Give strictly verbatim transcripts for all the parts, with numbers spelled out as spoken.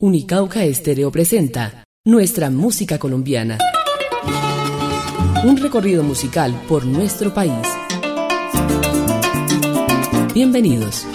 Unicauca Estéreo presenta Nuestra Música Colombiana. Un recorrido musical por nuestro país. Bienvenidos.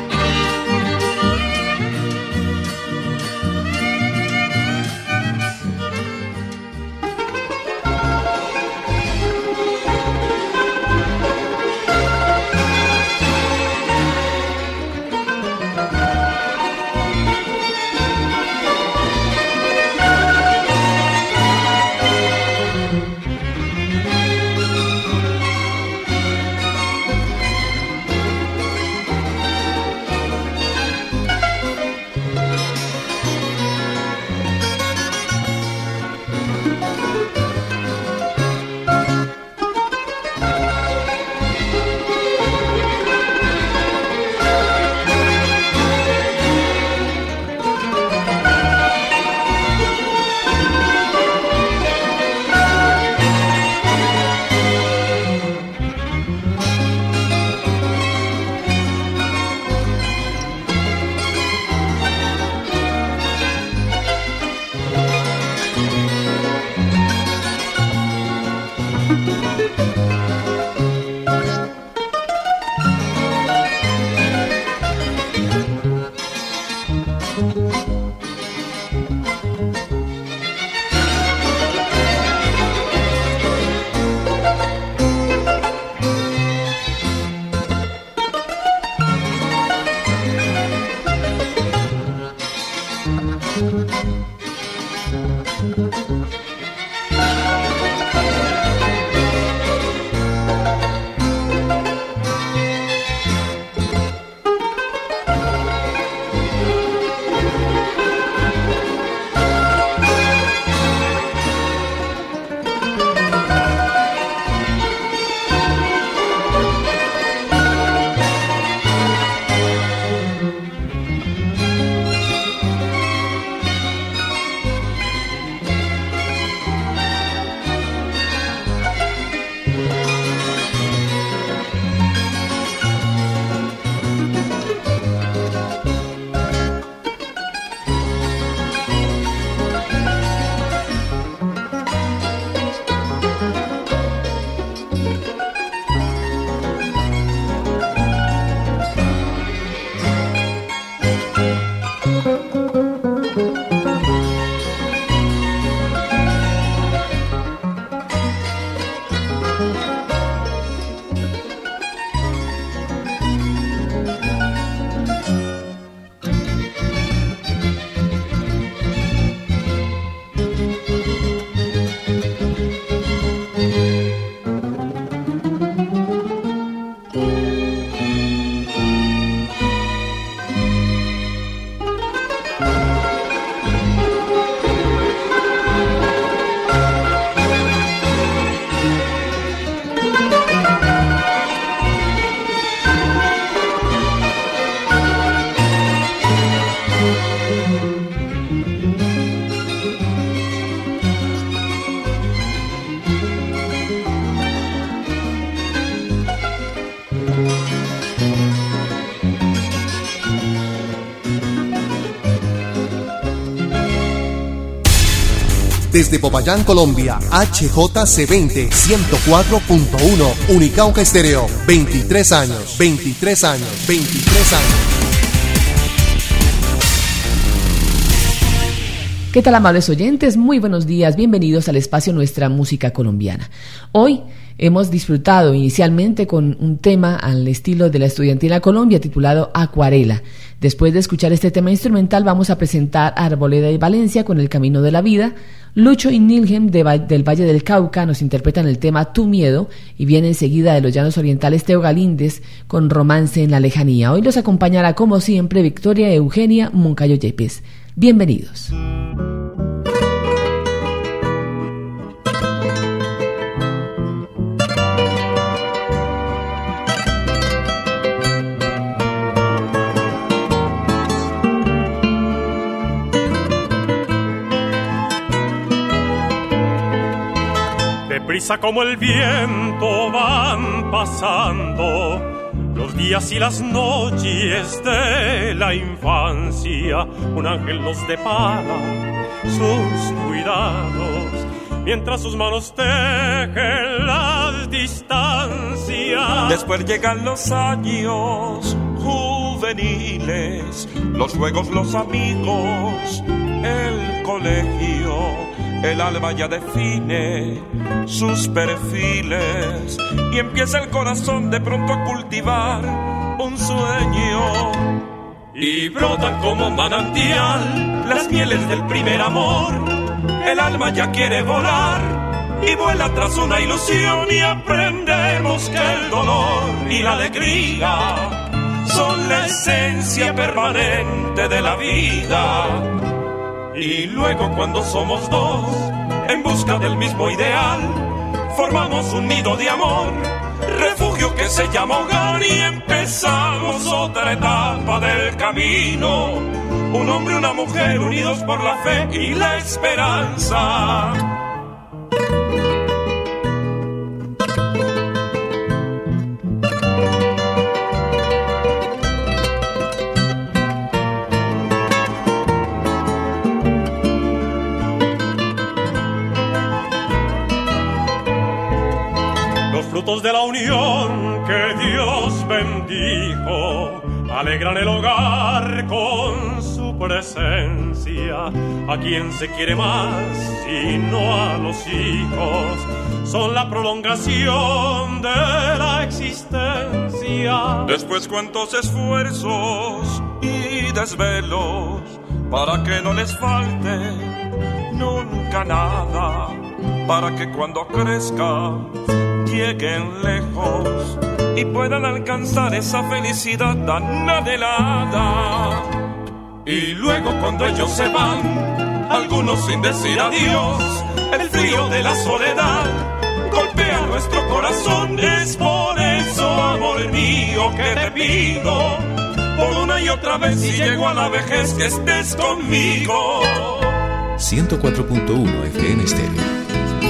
Desde Popayán, Colombia, H J C veinte, ciento cuatro punto uno, Unicauca Estéreo, veintitrés años, veintitrés años, veintitrés años. ¿Qué tal, amables oyentes? Muy buenos días, bienvenidos al espacio Nuestra Música Colombiana. Hoy hemos disfrutado inicialmente con un tema al estilo de la Estudiantina Colombia titulado Acuarela. Después de escuchar este tema instrumental vamos a presentar a Arboleda y Valencia con El Camino de la Vida. Lucho y Nilgem de, del Valle del Cauca nos interpretan el tema Tu Miedo, y viene enseguida de los Llanos Orientales Teo Galíndez con Romance en la Lejanía. Hoy los acompañará como siempre Victoria Eugenia Moncayo Yepes. Bienvenidos. Deprisa como el viento van pasando los días y las noches de la infancia. un ángel nos depara sus cuidados, mientras sus manos tejen las distancias. Después llegan los años juveniles, los juegos, los amigos, el colegio. El alma ya define sus perfiles y empieza el corazón de pronto a cultivar un sueño. Y brotan como manantial las mieles del primer amor. El alma ya quiere volar y vuela tras una ilusión, y aprendemos que el dolor y la alegría son la esencia permanente de la vida. Y luego, cuando somos dos en busca del mismo ideal, formamos un nido de amor, refugio que se llama hogar, y empezamos otra etapa del camino. Un hombre y una mujer unidos por la fe y la esperanza. Frutos de la unión que Dios bendijo alegran el hogar con su presencia. A quien se quiere más y no a los hijos, son la prolongación de la existencia. Después, cuántos esfuerzos y desvelos para que no les falte nunca nada, para que cuando crezcan lleguen lejos y puedan alcanzar esa felicidad tan anhelada. Y luego, cuando ellos se van, algunos sin decir adiós, el frío de la soledad golpea nuestro corazón. Es por eso, amor mío, que te pido por una y otra vez, si llego a la vejez, que estés conmigo. ciento cuatro punto uno F M Stereo.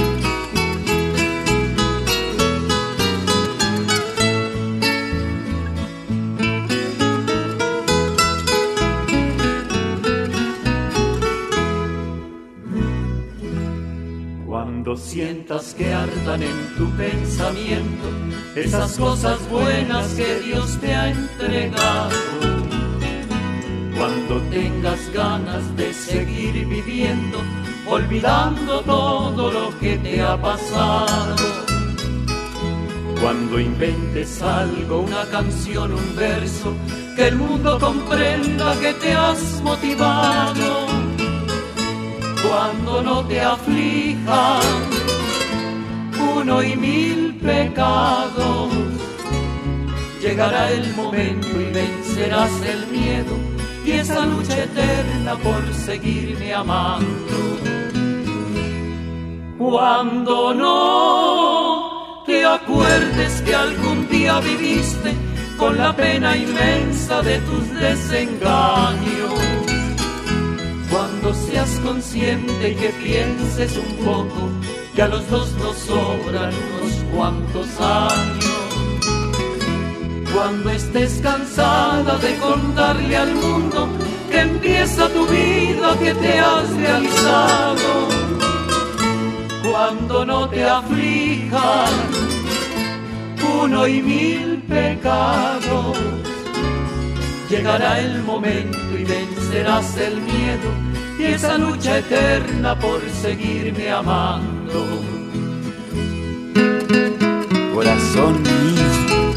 Cuando sientas que ardan en tu pensamiento esas cosas buenas que Dios te ha entregado, cuando tengas ganas de seguir viviendo, olvidando todo lo que te ha pasado, cuando inventes algo, una canción, un verso, que el mundo comprenda que te has motivado, cuando no te aflijan uno y mil pecados, llegará el momento y vencerás el miedo y esa lucha eterna por seguirme amando. Cuando no te acuerdes que algún día viviste con la pena inmensa de tus desengaños, cuando seas consciente y que pienses un poco que a los dos nos sobran unos cuantos años, cuando estés cansada de contarle al mundo que empieza tu vida, que te has realizado, cuando no te aflijan uno y mil pecados, llegará el momento y vencerás el miedo y esa lucha eterna por seguirme amando. Corazón mío,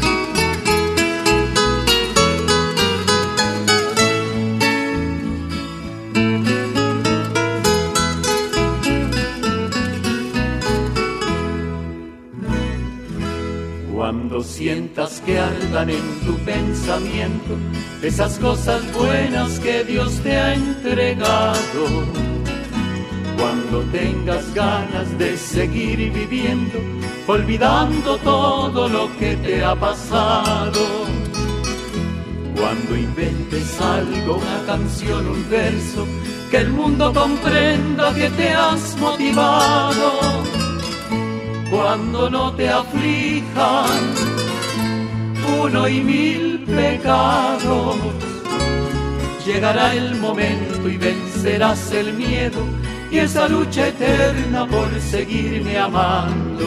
cuando sientas que ardan en tu pensamiento esas cosas buenas que Dios te ha entregado, cuando tengas ganas de seguir viviendo, olvidando todo lo que te ha pasado, cuando inventes algo, una canción, un verso, que el mundo comprenda que te has motivado, cuando no te aflijan uno y mil pecados, Llegará el momento y vencerás el miedo y esa lucha eterna por seguirme amando.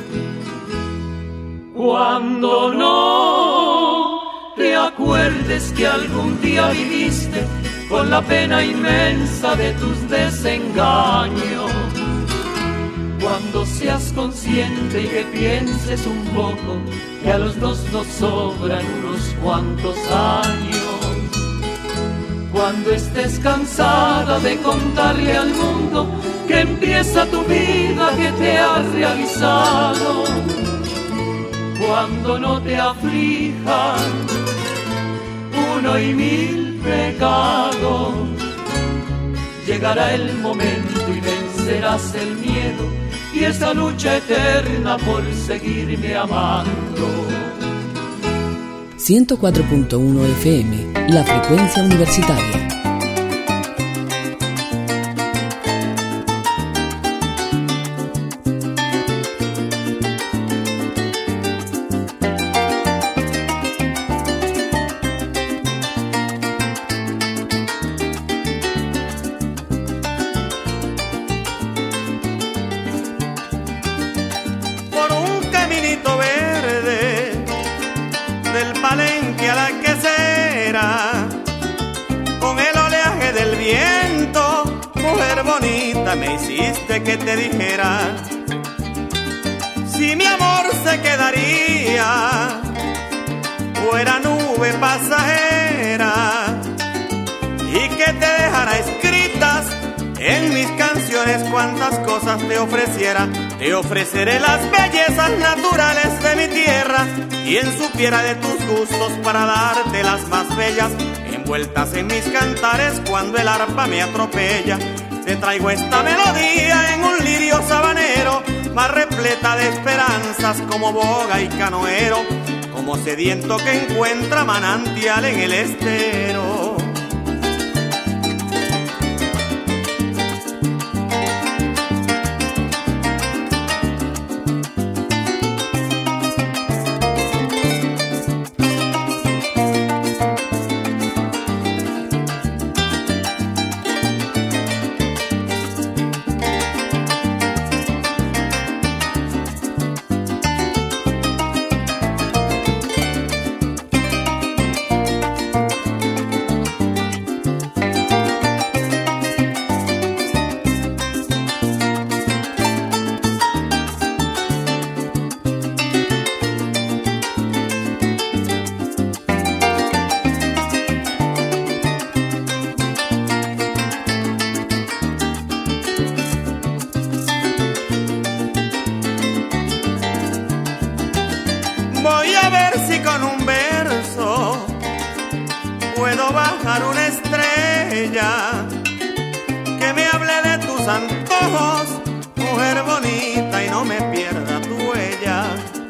Cuando no te acuerdes que algún día viviste con la pena inmensa de tus desengaños, cuando seas consciente y que pienses un poco que a los dos nos sobran unos cuantos años, cuando estés cansada de contarle al mundo que empieza tu vida, que te has realizado, cuando no te aflijan uno y mil pecados, llegará el momento y vencerás el miedo y esa lucha eterna por seguirme amando. ciento cuatro punto uno F M, la frecuencia universitaria. Me hiciste que te dijera si mi amor se quedaría fuera nube pasajera y que te dejara escritas en mis canciones cuantas cosas te ofreciera. Te ofreceré las bellezas naturales de mi tierra y en su piedra de tus gustos para darte las más bellas, envueltas en mis cantares cuando el arpa me atropella. Te traigo esta melodía en un lirio sabanero, más repleta de esperanzas como boga y canoero, como sediento que encuentra manantial en el estero. Voy a ver si con un verso puedo bajar una estrella que me hable de tus antojos, mujer bonita, y no me pierda tu huella.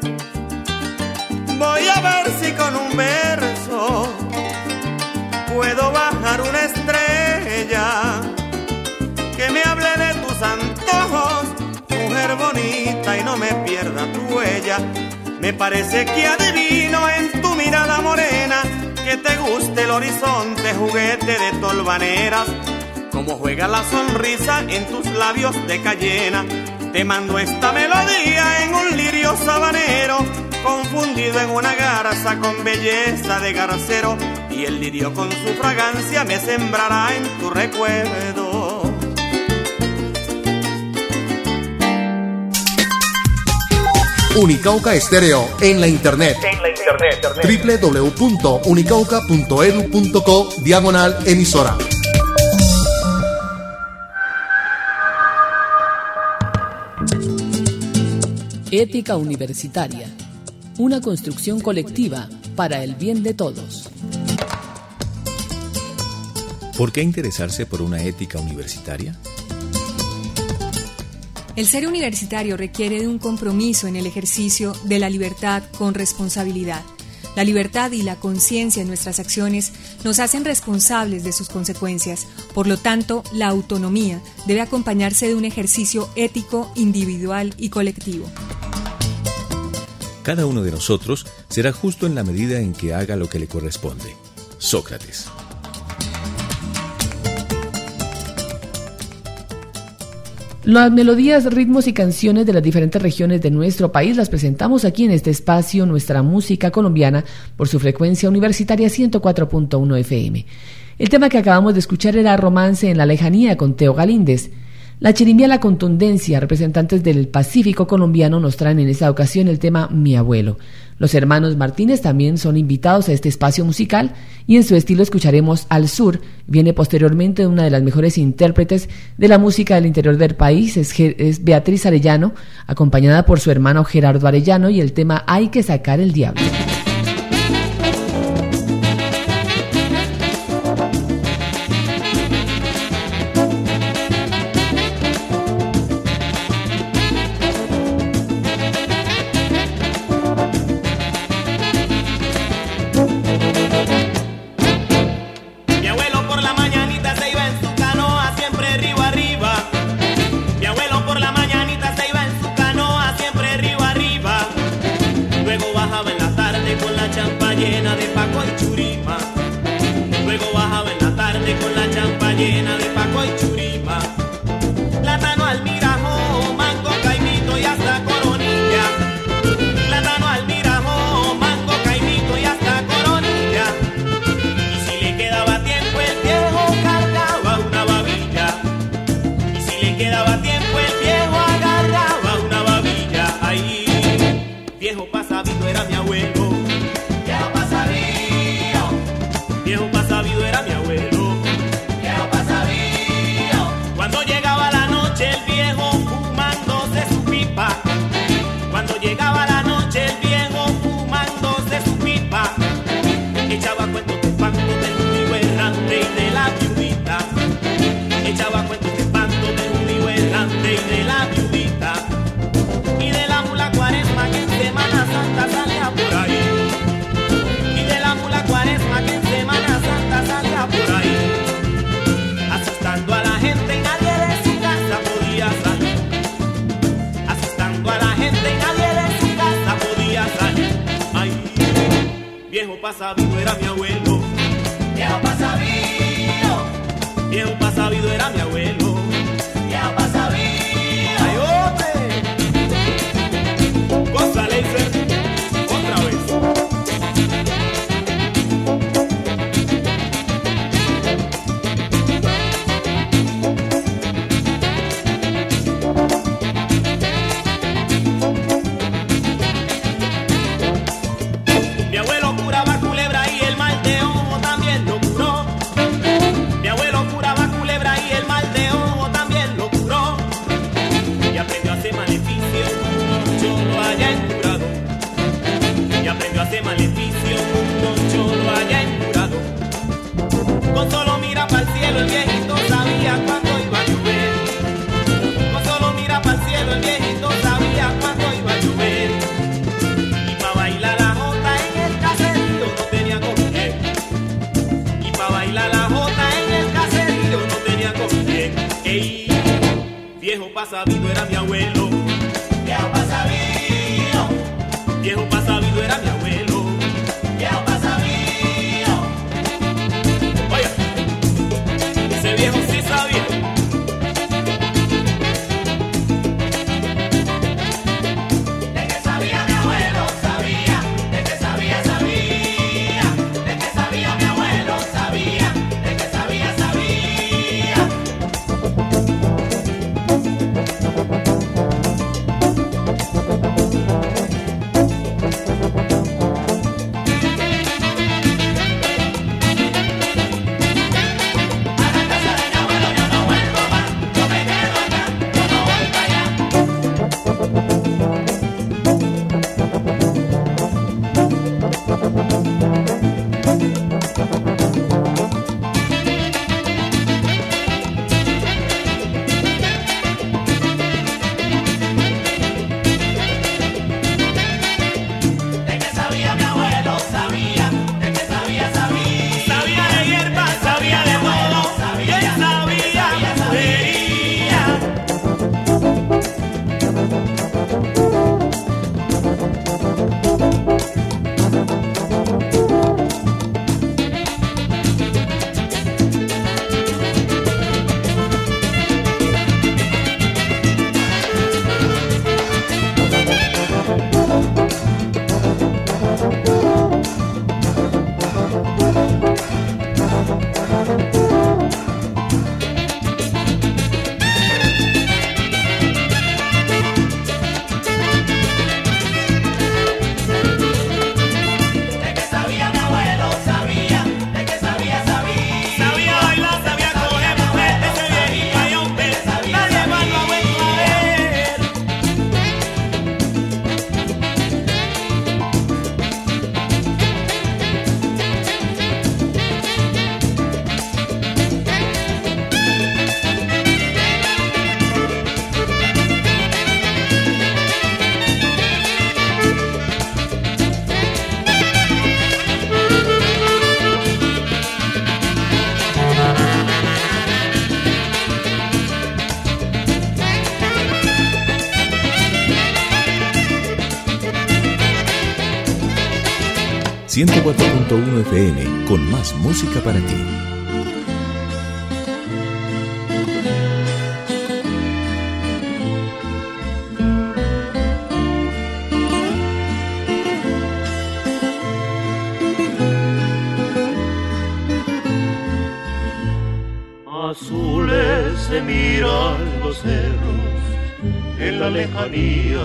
Voy a ver si con un verso puedo bajar una estrella que me hable de tus antojos, mujer bonita, y no me pierda tu huella. Me parece que adivino en tu mirada morena que te guste el horizonte, juguete de tolvaneras, como juega la sonrisa en tus labios de cayena. Te mando esta melodía en un lirio sabanero, confundido en una garza con belleza de garcero, y el lirio con su fragancia me sembrará en tu recuerdo. Unicauca Estéreo en la internet. En la internet. doble u doble u doble u punto unicauca punto e d u punto co diagonal emisora. Ética universitaria. Una construcción colectiva para el bien de todos. ¿Por qué interesarse por una ética universitaria? El ser universitario requiere de un compromiso en el ejercicio de la libertad con responsabilidad. La libertad y la conciencia en nuestras acciones nos hacen responsables de sus consecuencias. Por lo tanto, la autonomía debe acompañarse de un ejercicio ético, individual y colectivo. Cada uno de nosotros será justo en la medida en que haga lo que le corresponde. Sócrates. Las melodías, ritmos y canciones de las diferentes regiones de nuestro país las presentamos aquí en este espacio, Nuestra Música Colombiana, por su frecuencia universitaria ciento cuatro punto uno F M. El tema que acabamos de escuchar era Romance en la Lejanía con Teo Galíndez. La Chirimbía La Contundencia, representantes del Pacífico colombiano, nos traen en esta ocasión el tema Mi Abuelo. Los hermanos Martínez también son invitados a este espacio musical y en su estilo escucharemos Al Sur. Viene posteriormente una de las mejores intérpretes de la música del interior del país, es, es Beatriz Arellano, acompañada por su hermano Gerardo Arellano, y el tema Hay que sacar el diablo. Pasabido era mi abuelo, viejo pasabido, viejo pasabido era mi abuelo, viejo pasabido. Ay, hombre, cosa Leiser, otra vez. Mi abuelo curaba culebra y el mal de ojo también lo curó. Mi abuelo curaba culebra y el mal de ojo también lo curó. Y aprendió a hacer maleficio un cholo allá en Curado. Y aprendió a hacer maleficio un cholo allá en Curado. Con solo mira para el cielo el viejito sabía cuándo iba a llover. Con solo mira para el cielo el viejito sabía cuándo iba a llover. Y para bailar la jota en el caserío no tenía con quién. Y para bailar la jota en el caserío no tenía con quién. Ey, viejo pasabido era mi abuelo. Viejo pasabido. Viejo pasabido era mi abuelo. Viejo pasabido. Oye, ese viejo sí sabía. De que sabía mi abuelo, sabía. De que sabía, sabía. De que sabía mi abuelo, sabía. De que sabía, sabía. ciento cuatro punto uno F M, con más música para ti. Azules se miran los cerros en la lejanía,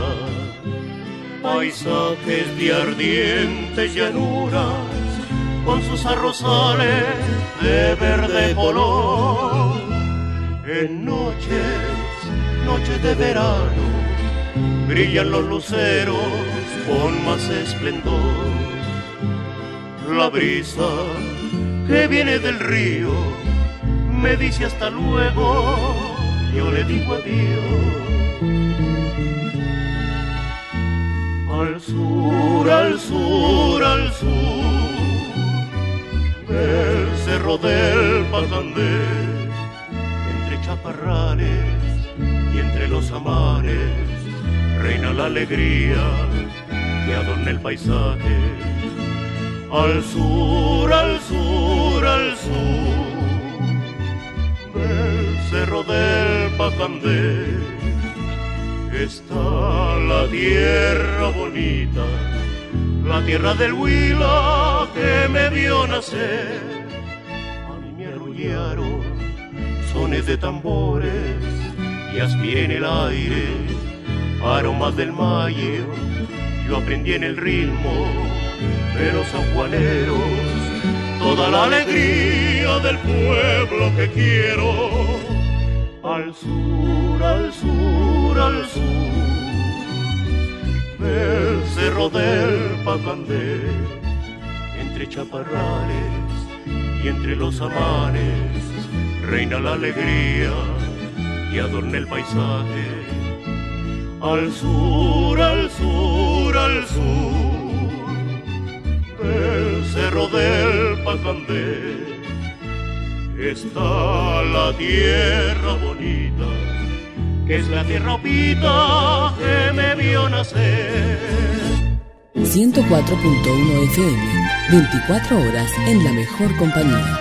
paisajes de ardientes llanuras con sus arrozales de verde color. En noches, noches de verano, brillan los luceros con más esplendor. La brisa que viene del río me dice hasta luego, yo le digo adiós. Al sur, al sur, al sur, el cerro del Pacandé, entre chaparrales y entre los amares, reina la alegría que adorna el paisaje. Al sur, al sur, al sur, el cerro del Pacandé, está la tierra bonita, la tierra del Huila que me vio nacer. A mí me arrullaron sones de tambores y aspiré en el aire aromas del mayo. Yo aprendí en el ritmo de los sanjuaneros toda la alegría del pueblo que quiero. Al sur, al sur, al sur, el cerro del Pacandé, entre chaparrales y entre los amares, reina la alegría y adorna el paisaje. Al sur, al sur, al sur, el cerro del Pacandé, está la tierra bonita, que es la tierra opita que me vio nacer. ciento cuatro punto uno F M, veinticuatro horas en la mejor compañía.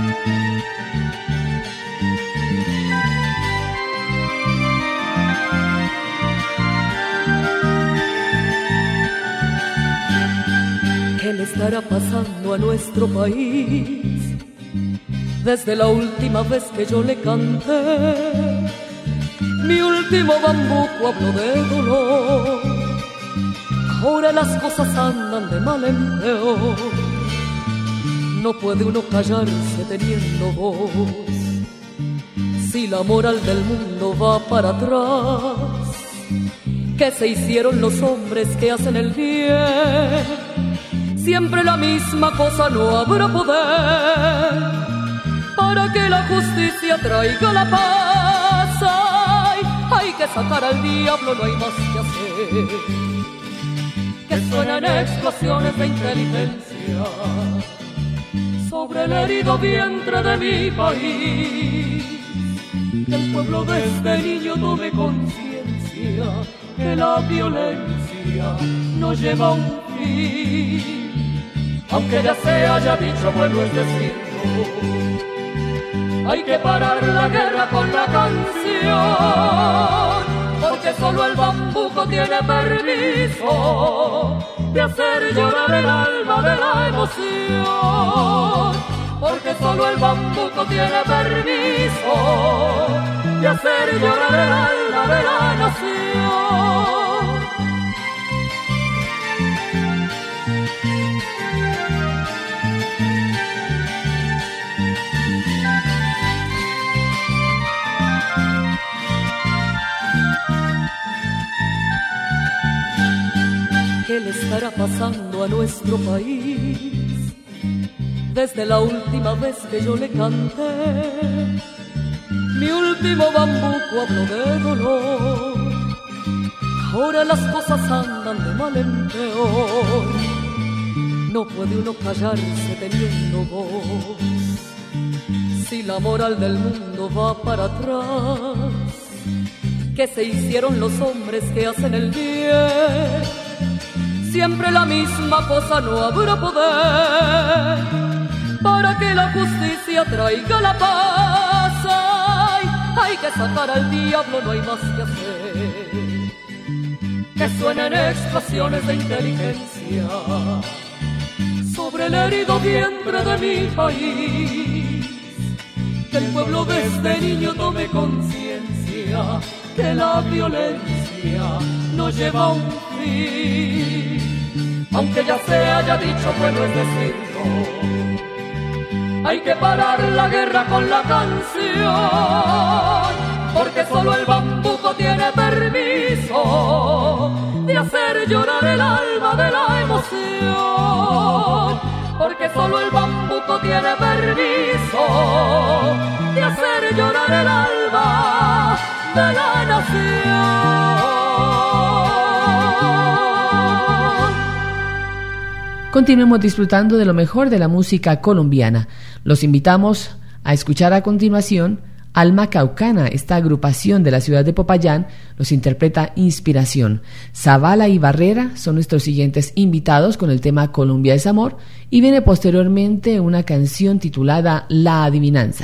¿Qué le estará pasando a nuestro país? Desde la última vez que yo le canté, mi último bambuco habló de dolor. Ahora las cosas andan de mal en peor. No puede uno callarse teniendo voz. Si la moral del mundo va para atrás, ¿qué se hicieron los hombres que hacen el bien? Siempre la misma cosa, no habrá poder para que la justicia traiga la paz. Ay, hay que sacar al diablo, no hay más que hacer. Que suenen explosiones de inteligencia sobre el herido vientre de mi país. Que el pueblo desde niño tome conciencia que la violencia no lleva a un fin. Aunque ya se haya dicho, bueno es decirlo, hay que parar la guerra con la canción, porque solo el bambuco tiene permiso de hacer llorar el alma de la emoción. Porque solo el bambuco tiene permiso de hacer llorar el alma de la nación. ¿Qué le estará pasando a nuestro país? Desde la última vez que yo le canté, mi último bambuco habló de dolor. Ahora las cosas andan de mal en peor. No puede uno callarse teniendo voz. Si la moral del mundo va para atrás, ¿qué se hicieron los hombres que hacen el bien? siempre la misma cosa, no habrá poder para que la justicia traiga la paz. Ay, hay que sacar al diablo, no hay más que hacer. Que suenen expresiones de inteligencia sobre el herido vientre de mi país. Que el pueblo desde niño tome conciencia que la violencia no lleva a un fin. Aunque ya se haya dicho, bueno es decirlo, hay que parar la guerra con la canción, porque solo el bambuco tiene permiso de hacer llorar el alma de la emoción, porque solo el bambuco tiene permiso de hacer llorar el alma de la nación. Continuemos disfrutando de lo mejor de la música colombiana. Los invitamos a escuchar a continuación Alma Caucana. Esta agrupación de la ciudad de Popayán nos interpreta Inspiración. Zavala y Barrera son nuestros siguientes invitados con el tema Colombia es Amor, y viene posteriormente una canción titulada La Adivinanza.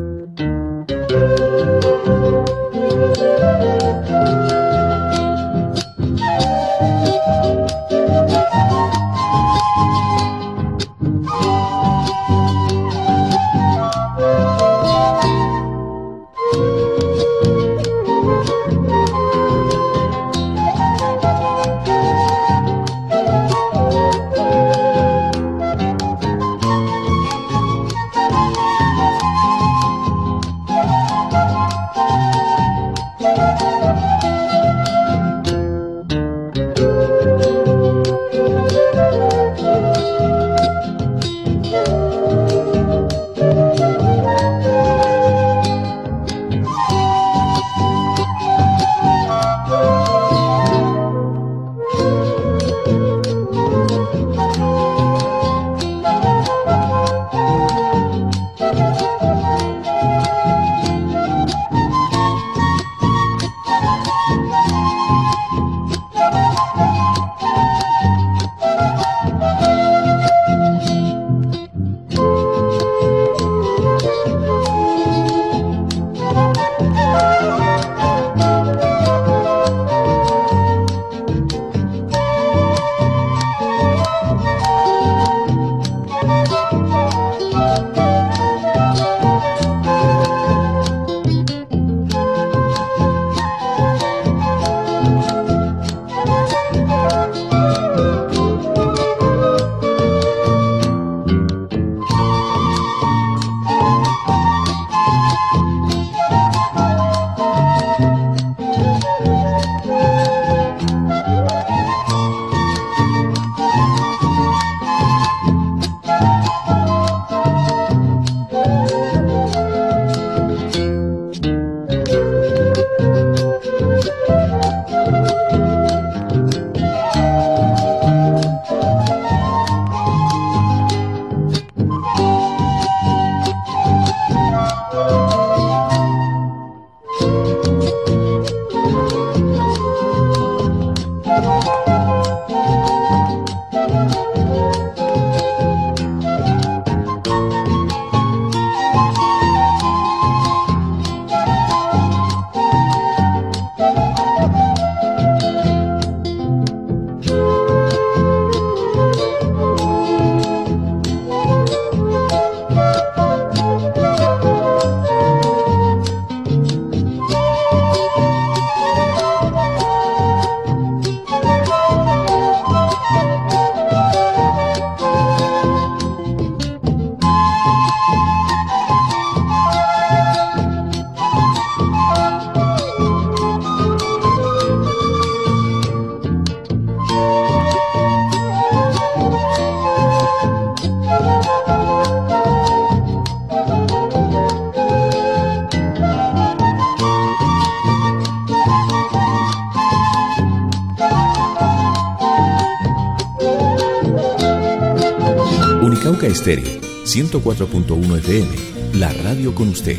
Unicauca Estéreo, ciento cuatro punto uno F M, la radio con usted.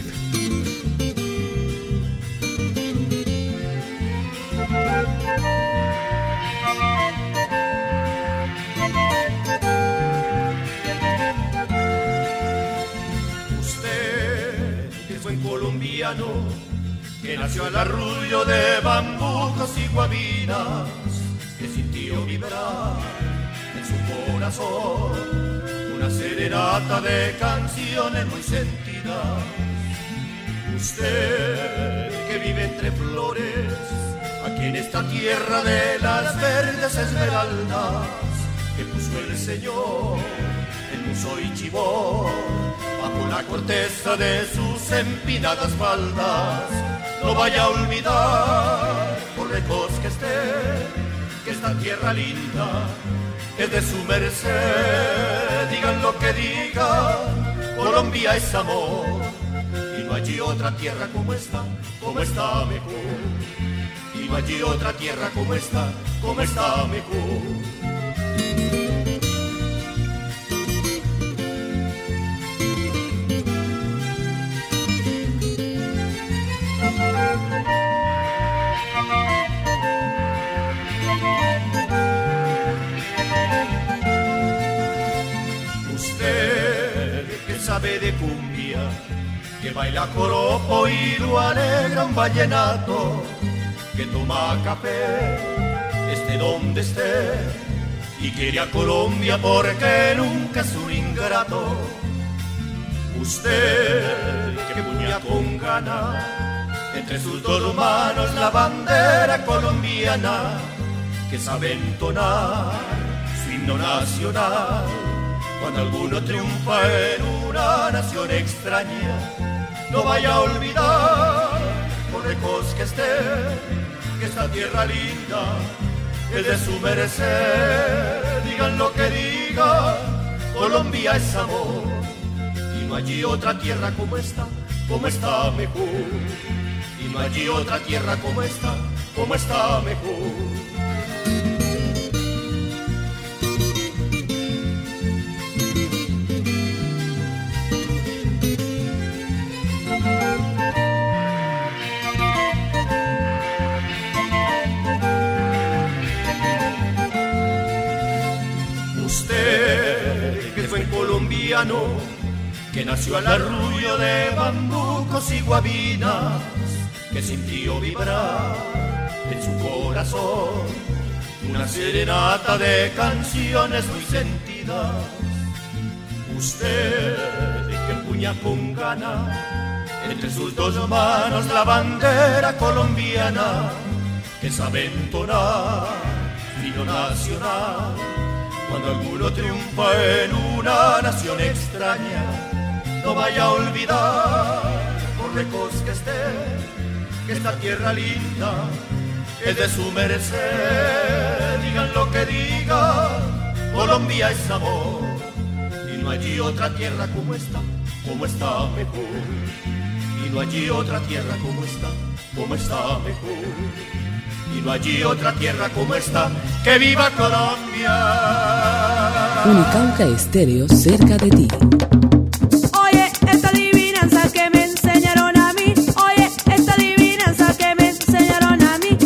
buen colombiano que nació al arrullo de bambucos y guabinas, que sintió vibrar en su corazón una serenata de canciones muy sentidas. Usted que vive entre flores, aquí en esta tierra de las verdes esmeraldas, que puso el Señor en Muso y Chibor, bajo la corteza de sus empinadas faldas, no vaya a olvidar, por lejos que esté, que esta tierra linda es de su merced. Digan lo que digan, Colombia es amor, y no hay otra tierra como esta, como esta mejor. Y no hay otra tierra como esta, como esta mejor. Sabe de cumbia, que baila joropo y lo alegra un vallenato, que toma café, esté donde esté, y quiere a Colombia porque nunca es un ingrato. Usted que puña con gana, entre sus dos manos la bandera colombiana, que sabe entonar su himno nacional, cuando alguno triunfa en una nación extraña, no vaya a olvidar, por lejos que esté, que esta tierra linda es de su merced. Digan lo que digan, Colombia es amor, y no hay otra tierra como esta, como esta mejor. Y no hay otra tierra como esta, como esta mejor. Colombiano que nació al arrullo de bambucos y guabinas, que sintió vibrar en su corazón una serenata de canciones muy sentidas. Usted que empuña con gana entre sus dos manos la bandera colombiana, que sabe entonar himno nacional, cuando alguno triunfa en una nación extraña, no vaya a olvidar, por lejos que esté, que esta tierra linda es de su merced. Digan lo que digan, Colombia es amor, y no hay otra tierra como esta, como esta mejor. Y no hay otra tierra como esta, como esta mejor. Y no hay otra tierra como esta, que viva Colombia. Unicauca Estéreo, cerca de ti. Oye, esta adivinanza que me enseñaron a mí. Oye, esta adivinanza que me enseñaron a mí.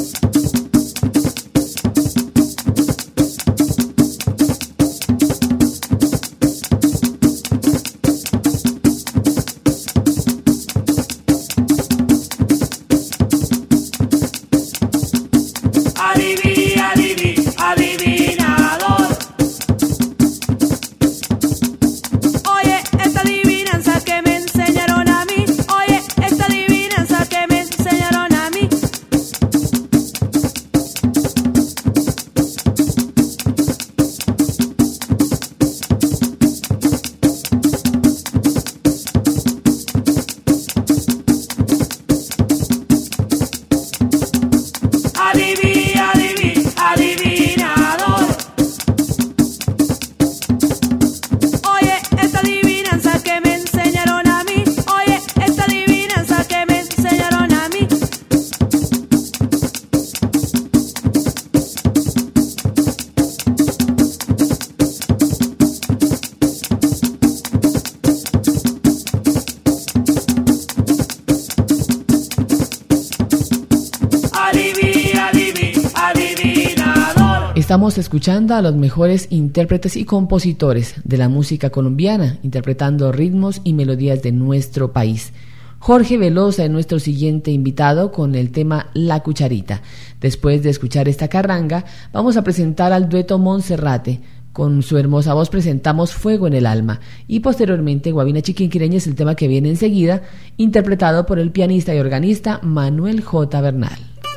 Estamos escuchando a los mejores intérpretes y compositores de la música colombiana, interpretando ritmos y melodías de nuestro país. Jorge Velosa es nuestro siguiente invitado con el tema La Cucharita. Después de escuchar esta carranga, vamos a presentar al dueto Monserrate. Con su hermosa voz presentamos Fuego en el Alma y posteriormente Guabina Chiquinquireña es el tema que viene enseguida, interpretado por el pianista y organista Manuel J. Bernal.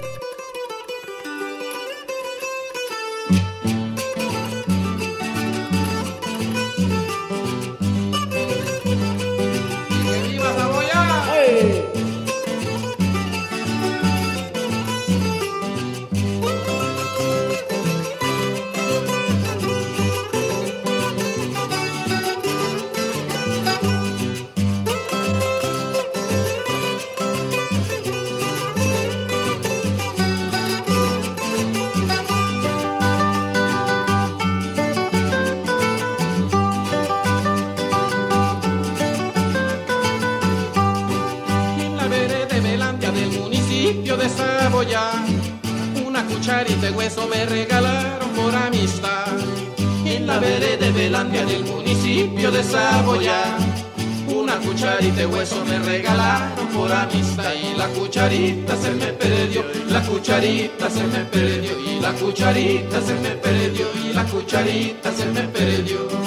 de Saboya, una cucharita de hueso me regalaron por amistad. En la vereda de Belandia del municipio de Saboya, una cucharita de hueso me regalaron por amistad. Y la cucharita se me perdió, la cucharita se me perdió, y la cucharita se me perdió, y la cucharita se me perdió.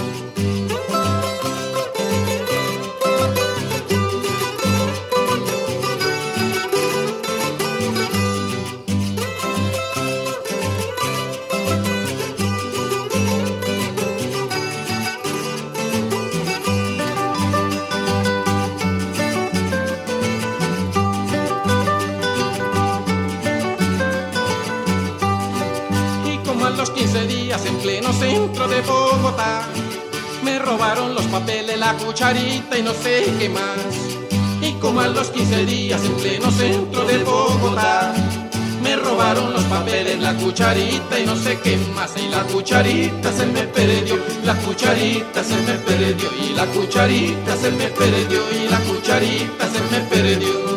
En pleno centro de Bogotá me robaron los papeles, la cucharita y no sé qué más. Y como a los quince días en pleno centro de Bogotá me robaron los papeles, la cucharita y no sé qué más. Y la cucharita se me perdió, la cucharita se me perdió, y la cucharita se me perdió, y la cucharita se me perdió.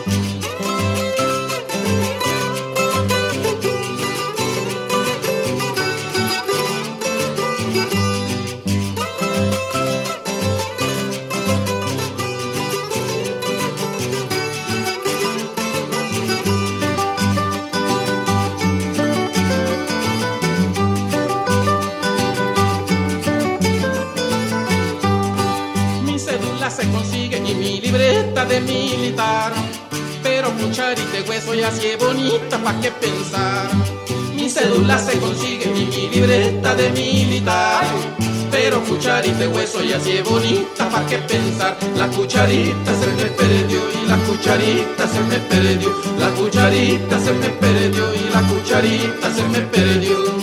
De militar, pero cucharita de hueso y así es bonita, pa' qué pensar. Mi cédula se consigue y mi libreta de militar, pero cucharita de hueso y así es bonita, pa' qué pensar. La cucharita se me perdió y la cucharita se me perdió, la cucharita se me perdió y la cucharita se me perdió.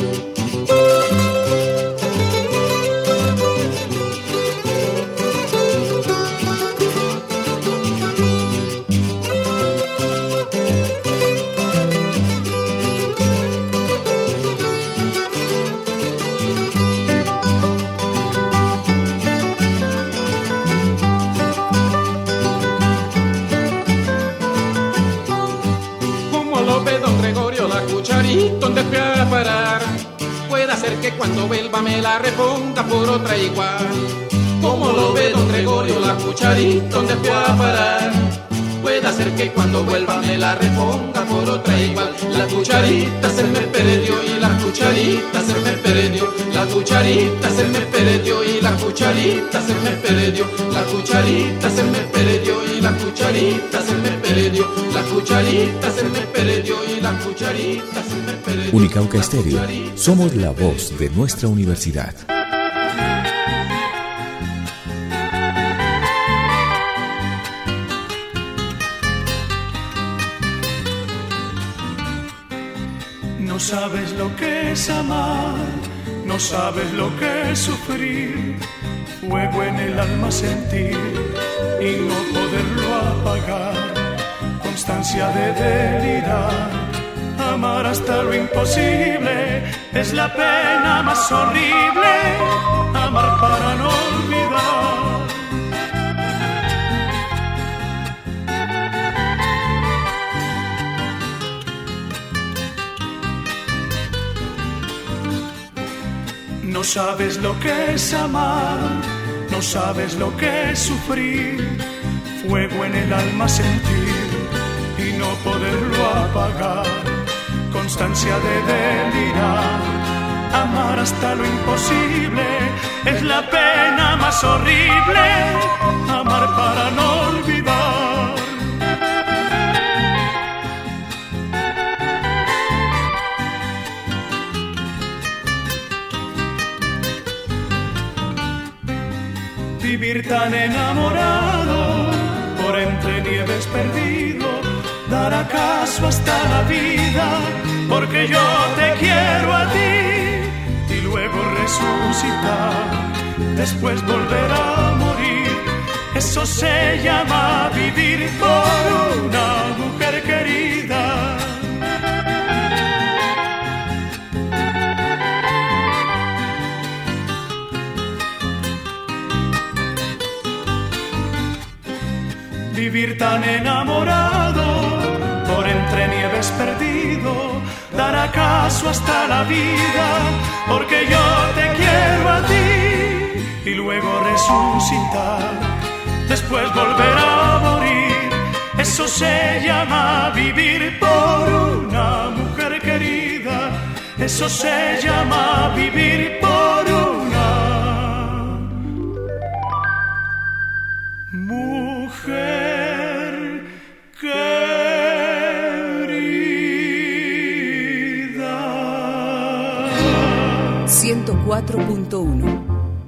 ¿Dónde fui a parar? Puede ser que cuando vuelva me la reponga por otra igual. ¿Cómo lo ve don Gregorio? La cucharita, ¿dónde fui a parar? Puede ser que cuando vuelva me la reponga por otra igual. La cucharita se me perdió y la cucharita se me perdió, la cucharita se me perdió y la cucharita se me perdió, la cucharita se me perdió y la cucharita se me perdió, la cucharita se me perdió y la cucharita se me perdió. Unicauca Estéreo, somos la voz de nuestra universidad. No sabes lo que es amar, no sabes lo que es sufrir, fuego en el alma sentir y no poderlo apagar, constancia de delirar, amar hasta lo imposible, es la pena más horrible, amar para no olvidar. No sabes lo que es amar, no sabes lo que es sufrir, fuego en el alma sentir y no poderlo apagar, constancia de delirar, amar hasta lo imposible, es la pena más horrible, amar para no olvidar. Vivir tan enamorado, por entre nieves perdido, dar acaso hasta la vida, porque yo te quiero a ti, y luego resucitar, después volver a morir, eso se llama vivir por una mujer querida. Vivir tan enamorado, por entre nieves perdido, dar acaso hasta la vida, porque yo te quiero a ti, y luego resucitar, después volver a morir, eso se llama vivir por una mujer querida, eso se llama vivir por una mujer. ciento cuatro punto uno.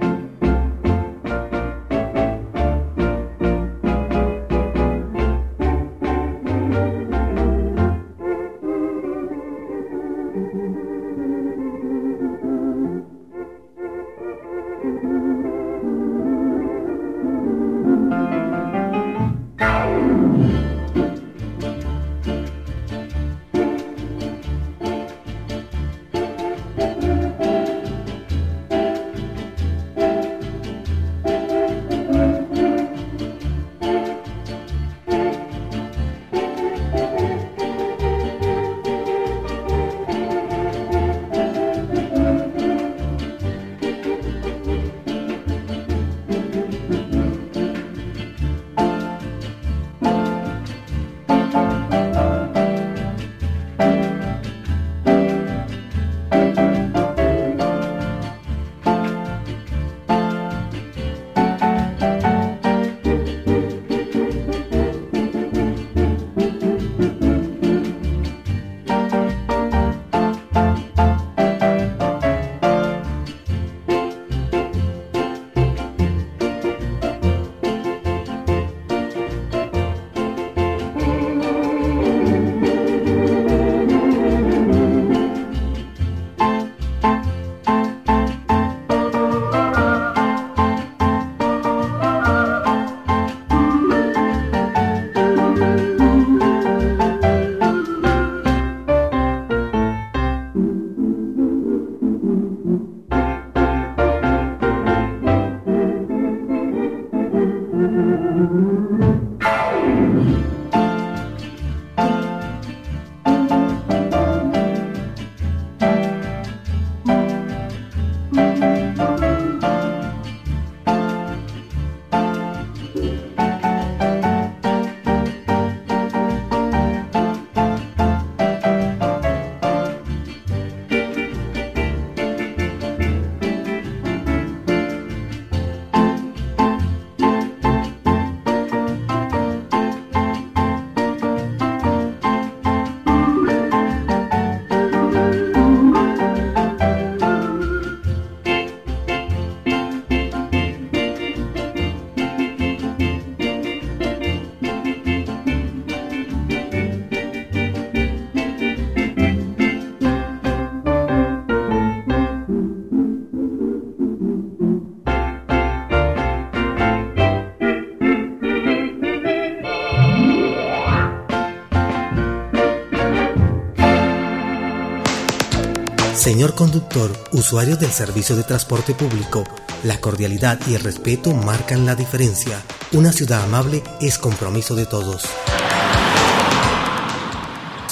Señor conductor, usuarios del servicio de transporte público, la cordialidad y el respeto marcan la diferencia. Una ciudad amable es compromiso de todos.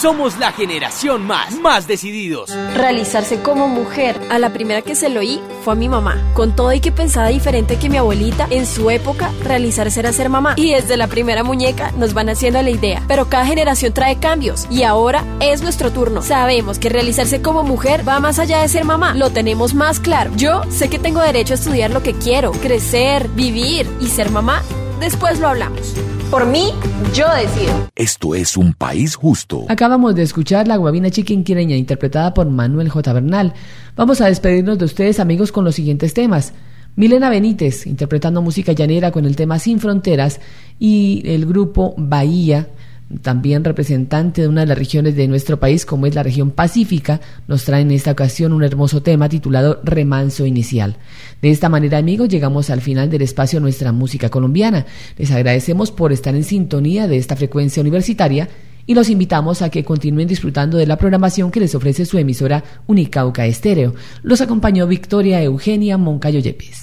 Somos la generación más, más decididos. Realizarse como mujer. A la primera que se lo oí fue a mi mamá. Con todo y que pensaba diferente que mi abuelita, en su época, realizarse era ser mamá. Y desde la primera muñeca nos van haciendo la idea. Pero cada generación trae cambios. Y ahora es nuestro turno. Sabemos que realizarse como mujer va más allá de ser mamá. Lo tenemos más claro. Yo sé que tengo derecho a estudiar lo que quiero, crecer, vivir y ser mamá. Después lo hablamos. Por mí, yo decido. Esto es un país justo. Acabamos de escuchar La Guabina Chiquinquireña, interpretada por Manuel J. Bernal. Vamos a despedirnos de ustedes, amigos, con los siguientes temas. Milena Benítez, interpretando música llanera con el tema Sin Fronteras, y el grupo Bahía, también representante de una de las regiones de nuestro país, como es la región pacífica, nos trae en esta ocasión un hermoso tema titulado Remanso Inicial. De esta manera, amigos, llegamos al final del espacio Nuestra Música Colombiana. Les agradecemos por estar en sintonía de esta frecuencia universitaria y los invitamos a que continúen disfrutando de la programación que les ofrece su emisora Unicauca Estéreo. Los acompañó Victoria Eugenia Moncayo Yepes.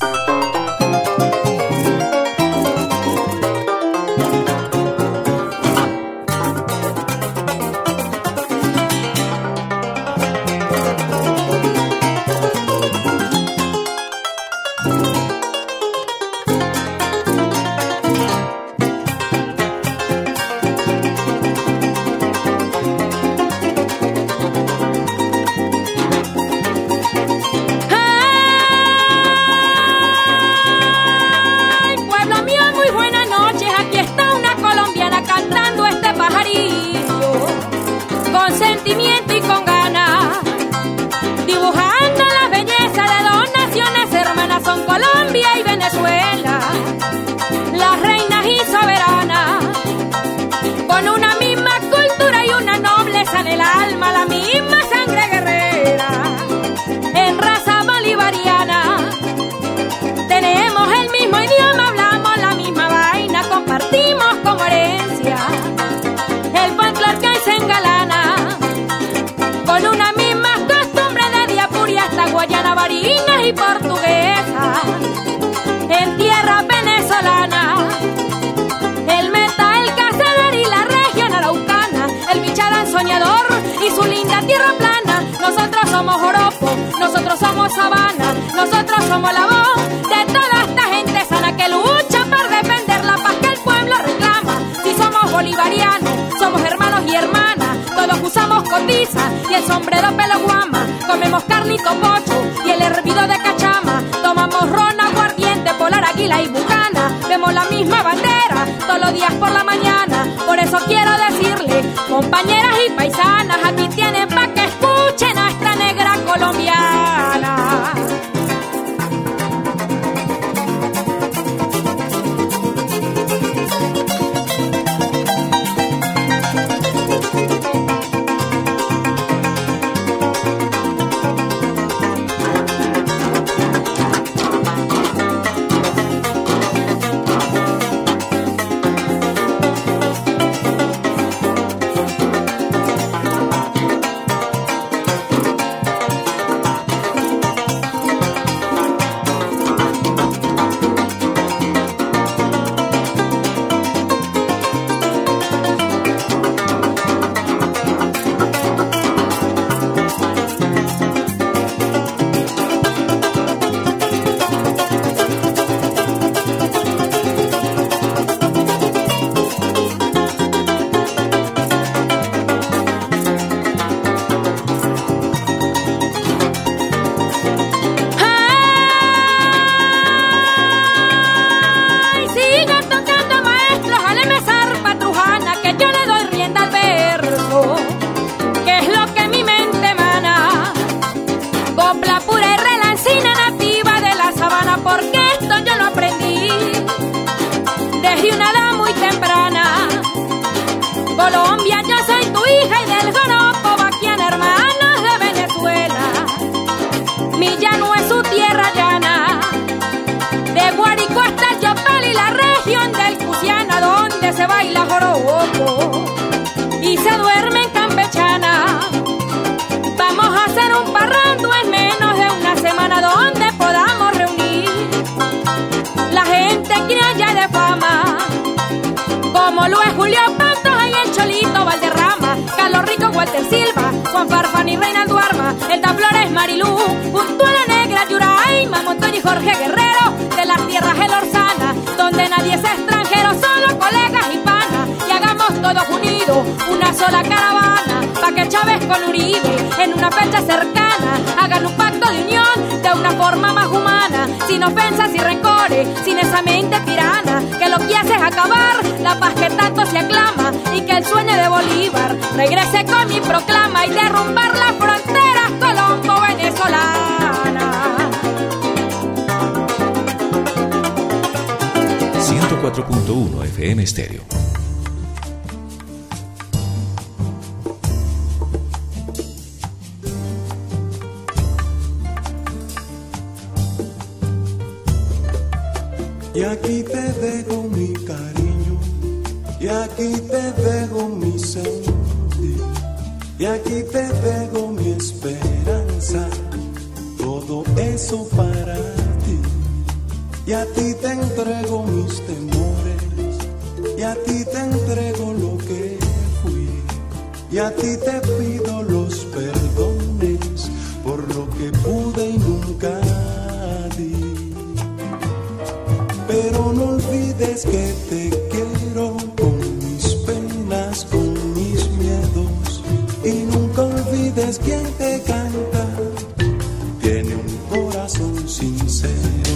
Y portuguesa, en tierra venezolana, el meta, el cazador y la región araucana, el bicharán soñador y su linda tierra plana. Nosotros somos joropo, nosotros somos sabana, nosotros somos la voz de toda esta gente sana que lucha por defender la paz que el pueblo reclama. Si somos bolivarianos, somos hermanos y hermanas, todos usamos cotiza y el sombrero pelo guama, comemos carnito pocho y el hervido de cachama, tomamos ron, aguardiente, polar, águila y bucana, vemos la misma bandera todos los días por la mañana. Por eso quiero decirle, compañeras y paisanas, aquí tienen pa' que escuchen a esta negra colombiana. Colombia, yo soy tu hija y del joropo vaquiana, hermanos de Venezuela. Mi llano es su tierra llana, de Guárico hasta el Yopal y la región del Cusiana, donde se baila joropo y se duerme en campechana. Vamos a hacer un parrando en menos de una semana donde podamos reunir la gente que haya de fama, como lo es Julio Pantoja y el Cholito Valderrama, Carlos Rico mi Jorge Guerrero, de las tierras elorzanas, donde nadie es extranjero, solo colegas y panas. Y hagamos todos unidos una sola caravana, pa' que Chávez con Uribe en una fecha cercana hagan un pacto de unión de una forma más humana, sin ofensas y rencores, sin esa mente tirana que lo que hace es acabar la paz que tanto se aclama, y que el sueño de Bolívar regrese con mi proclama y derrumbar las fronteras colombo-venezolanas. ciento cuatro punto uno F M Estéreo. Y aquí te dejo mi cariño, y aquí te dejo mi sentir, y aquí te dejo mi esperanza, todo eso para ti. Y a ti te entrego mis temores, y a ti te entrego lo que fui, y a ti te pido los perdones por lo que pude y nunca di. Pero no olvides que te quiero con mis penas, con mis miedos, y nunca olvides quien te canta tiene un corazón sincero.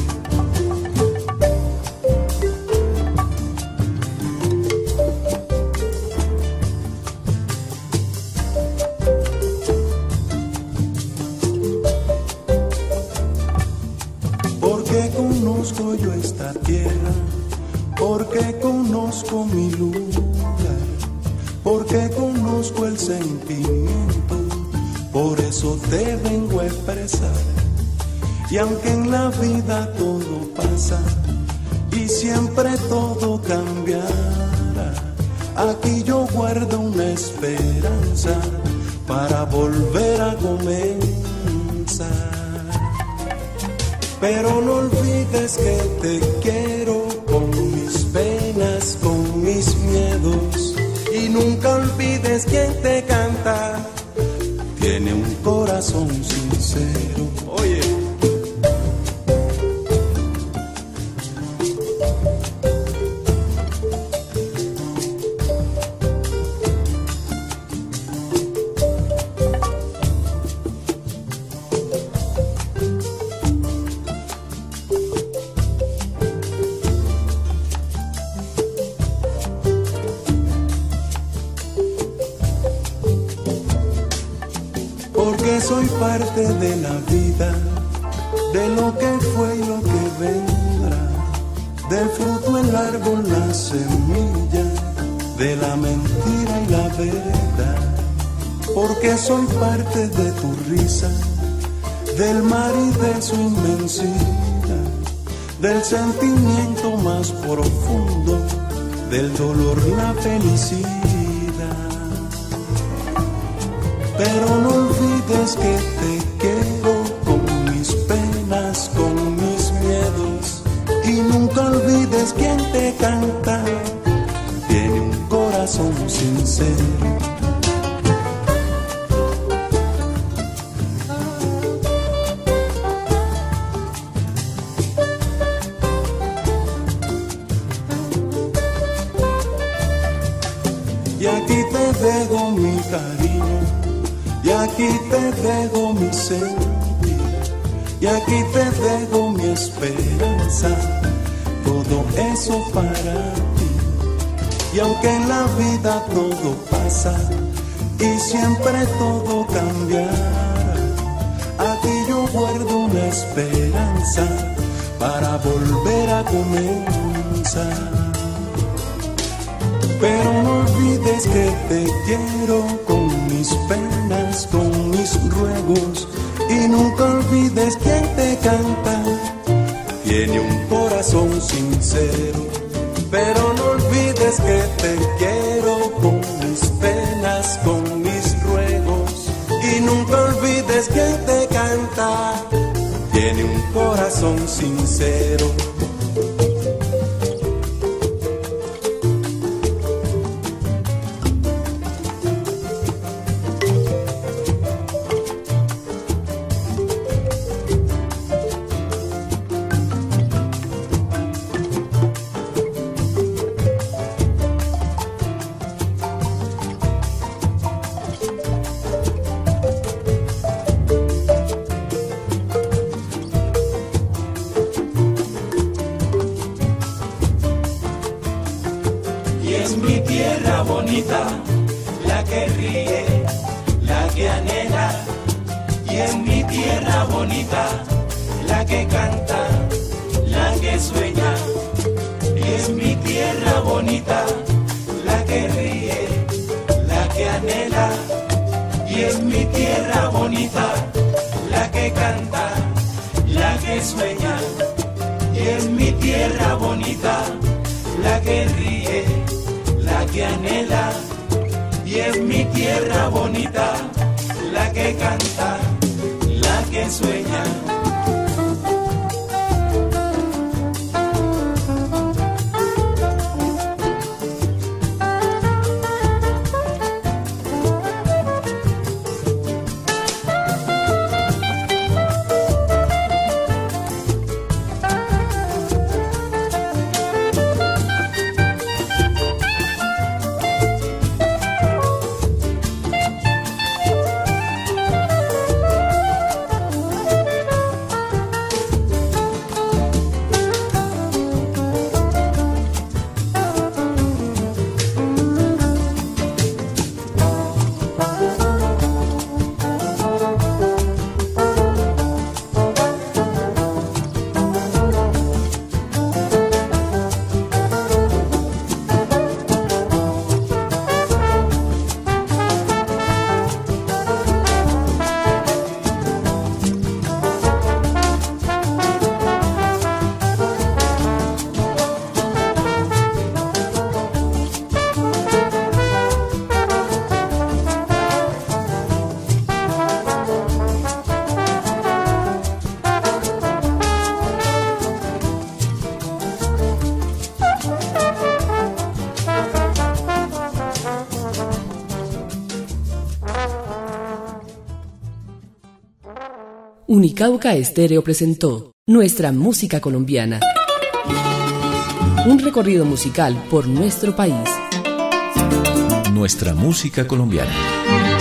Porque conozco yo esta tierra, porque conozco mi lugar, porque conozco el sentimiento, por eso te vengo a expresar. Y aunque en la vida todo pasa y siempre todo cambiará, aquí yo guardo una esperanza para volver a comenzar. Pero no olvides que te quiero con mis penas, con mis miedos, y nunca olvides quien te canta tiene un corazón sincero. Oye. Porque soy parte de la vida, de lo que fue y lo que vendrá, del fruto el árbol, la semilla, de la mentira y la verdad. Porque soy parte de tu risa, del mar y de su inmensidad, del sentimiento más profundo, del dolor, la felicidad. Pero no olvides que te quiero con mis penas, con mis miedos, y nunca olvides quien te canta tiene un corazón sincero. Y aquí te dejo mi cariño, y aquí te dejo mi sentir, y aquí te dejo mi esperanza, todo eso para ti. Y aunque en la vida todo pasa y siempre todo cambiará, aquí yo guardo una esperanza para volver a comenzar. Pero no olvides que te quiero con mis penas, con mis ruegos, y nunca olvides quien te canta tiene un corazón sincero. Pero no olvides que te quiero con mis penas, con mis ruegos, y nunca olvides quien te canta tiene un corazón sincero. canta, la que sueña, y es mi tierra bonita, la que ríe, la que anhela, y es mi tierra bonita, la que canta, la que sueña, y es mi tierra bonita, la que ríe, la que anhela, y es mi tierra bonita, la que canta, la que sueña. Unicauca Estéreo presentó Nuestra Música Colombiana. Un recorrido musical por nuestro país. Nuestra Música Colombiana.